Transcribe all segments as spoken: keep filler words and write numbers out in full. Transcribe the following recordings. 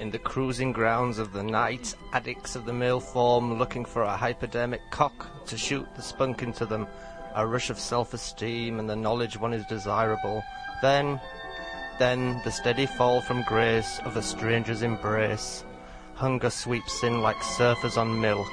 In the cruising grounds of the night, addicts of the male form looking for a hypodermic cock to shoot the spunk into them, a rush of self-esteem and the knowledge one is desirable. Then, then the steady fall from grace of a stranger's embrace. Hunger sweeps in like surfers on milk.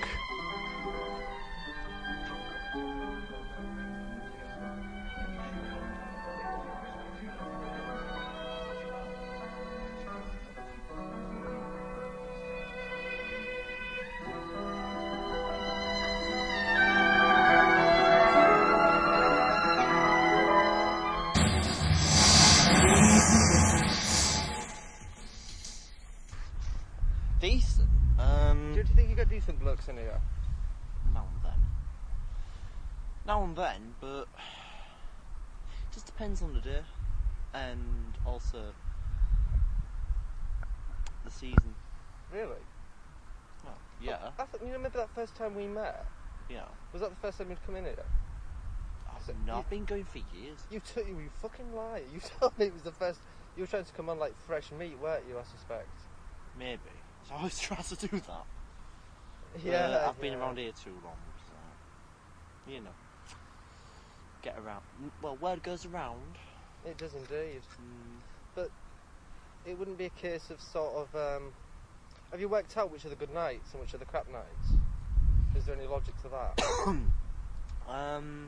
Decent. Um, Do you think you get decent blokes in here? now and then. Now and then, but it just depends on the day and also the season. Really? Well, yeah, I, I thought, you remember that first time we met? yeah. Was that the first time you'd come in here? I've So not you- been going for years. You took you, you fucking liar. You told me it was the first. You were trying to come on like fresh meat, weren't you? I suspect. Maybe. So I always try to do that. Yeah, Uh, I've been yeah. around here too long, so you know, get around. Well, word goes around. It does indeed. Mm, It wouldn't be a case of sort of. Um, have you worked out which are the good nights and which are the crap nights? Is there any logic to that? um,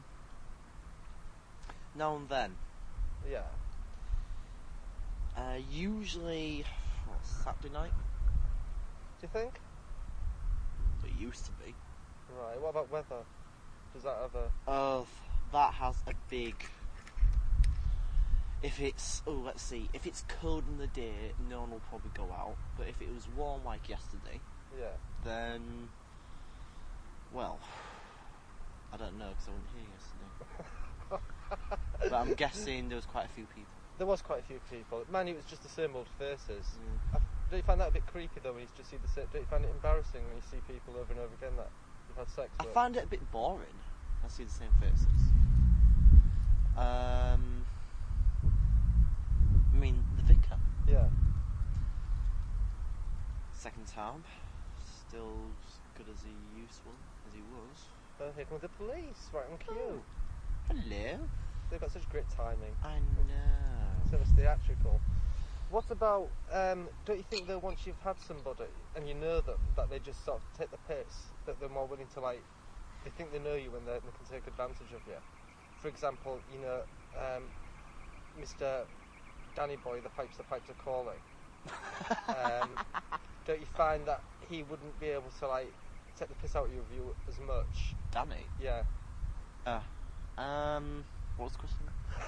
now and then. Yeah. Uh, usually, what, Saturday night. Do you think? It used to be. Right. What about weather? Does that have a? Oh, that has a big. If it's oh, let's see. If it's cold in the day, no one will probably go out. But if it was warm like yesterday, Yeah. then, well, I don't know because I wasn't here yesterday. But I'm guessing there was quite a few people. There was quite a few people. Man, it was just the same old faces. Mm. I, don't you find that a bit creepy though when you just see the same? Don't you find it embarrassing when you see people over and over again that you've had sex I with? find it a bit boring. I see the same faces. Um, I mean, the vicar. Yeah. Second time, still as good as he used to, as he was. Oh, here come the police, right on cue. Oh. Hello. They've got such great timing. I know. So it's theatrical. What about, um, don't you think that once you've had somebody and you know them, that they just sort of take the piss, that they're more willing to like, they think they know you and they can take advantage of you? For example, you know, um, Mister Danny Boy, the pipes, the pipes are calling. um, don't you find that he wouldn't be able to like take the piss out of you as much? Danny. Yeah. Uh, um, what was the question?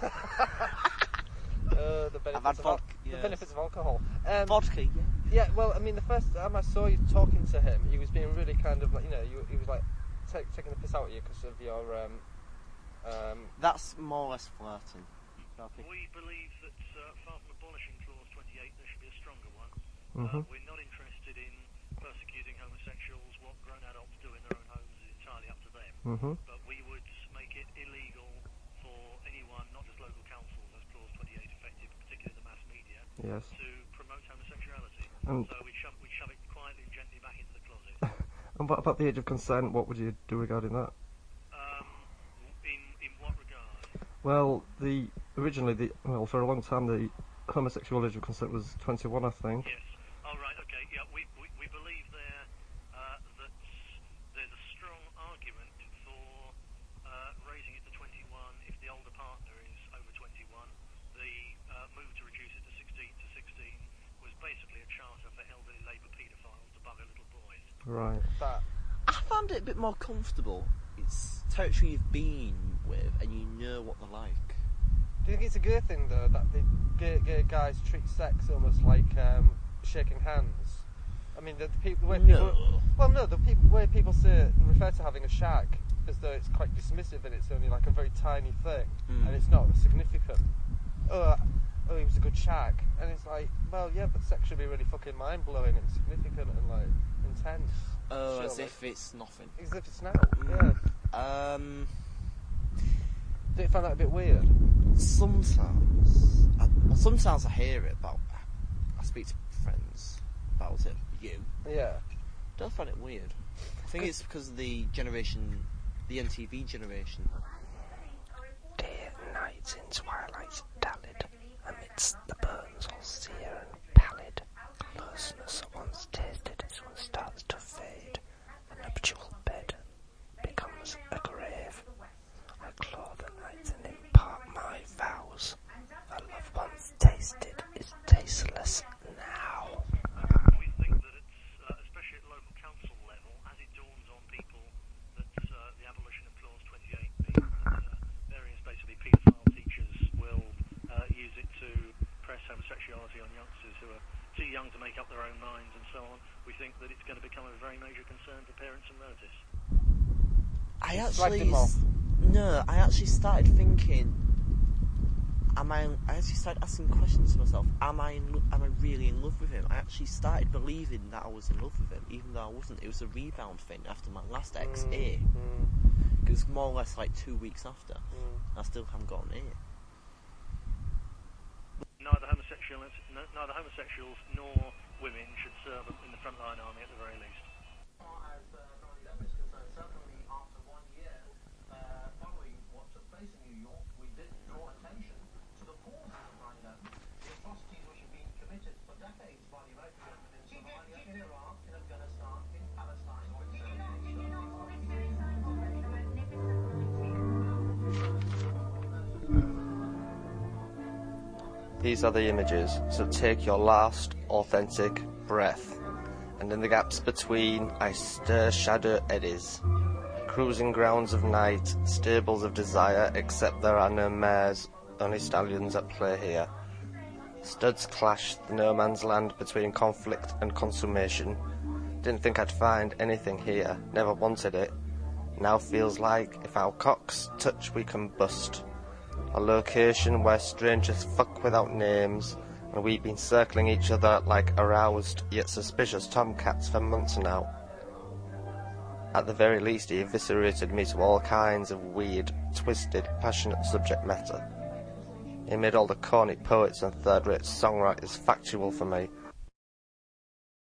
Uh, the benefits, I've had of, al- vodka, the yes. benefits of alcohol. Um, Vodka, yeah. Yeah, well, I mean, the first time I saw you talking to him, he was being really kind of like, you know, you, he was like take, taking the piss out of you because of your. Um, um, That's more or less flirting. We believe that uh, far from abolishing Clause twenty-eight, there should be a stronger one. Mhm. Uh, we're not interested in persecuting homosexuals. What grown adults do in their own homes is entirely up to them. mhm. But we would make it illegal for anyone, not just local councils, as Clause twenty-eight effective, particularly the mass media, Yes. to promote homosexuality. And So we'd shove, we'd shove it quietly and gently back into the closet. and what about the age of consent? What would you do regarding that? Um, in, in what regard? Well, the originally the well for a long time the homosexual age of consent was twenty-one, I think. Yes. Oh, right, okay. Yeah, we, we, we believe there uh, that there's a strong argument for uh, raising it to twenty-one if the older partner is over twenty-one. The uh, move to reduce it to sixteen to sixteen was basically a charter for elderly Labour paedophiles to bugger little boys. Right. That. I found it a bit more comfortable. It's territory you've been with and you know what they're like. Do you think it's a good thing though that the gay, gay guys treat sex almost like um, shaking hands? I mean, the, the people, the way people, No. well, no, the people, way people say refer to having a shag as though it's quite dismissive and it's only like a very tiny thing Mm. and it's not significant. Oh, oh, he was a good shag, and it's like, well, yeah, but sex should be really fucking mind blowing and significant and like intense. Oh, as surely. if it's nothing. As if it's now. Mm. Yeah. Um, Do you find that a bit weird? sometimes, I, well, sometimes I hear it about. I speak to friends about about it. You Yeah. don't find it weird. I think it's because of the generation, the M T V generation. Day and night in twilight dallied, amidst the burns all sere and pallid. Closeness at once tasted as one starts to fade. The nuptial bed becomes a grave. I claw the night and impart my vows. The love once tasted is tasteless now. We think that it's, uh, especially at local council level, as it dawns on people that uh, the abolition of Clause twenty-eight means that uh, various basically paedophile teachers will uh, use it to press homosexuality on youngsters who are too young to make up their own minds and so on. We think that it's going to become a very major concern for parents and relatives. I Slagged actually him off. s- no, I actually started thinking. Am I? I actually started asking questions to myself. Am I? In lo- am I really in love with him? I actually started believing that I was in love with him, even though I wasn't. It was a rebound thing after my last ex, Mm, A. mm, It was more or less like two weeks after. mm. I still haven't got an A. Neither homosexuals, no, neither homosexuals nor women should serve in the frontline army at the very least. As uh, some of the evidence is concerned, certainly after one year uh, following what took place in New York, we did draw attention to the causes of nine eleven, the atrocities which have been committed for decades by the American government in Somalia, in Iraq, in Afghanistan, in Palestine, or in These are the images, so take your last authentic breath, and in the gaps between I stir shadow eddies. Cruising grounds of night, stables of desire, except there are no mares, only stallions at play here. Studs clash the no man's land between conflict and consummation. Didn't think I'd find anything here, never wanted it. Now feels like if our cocks touch we can bust. A location where strangers fuck without names, and we've been circling each other like aroused yet suspicious tomcats for months now. At the very least, he eviscerated me to all kinds of weird, twisted, passionate subject matter. He made all the corny poets and third-rate songwriters factual for me,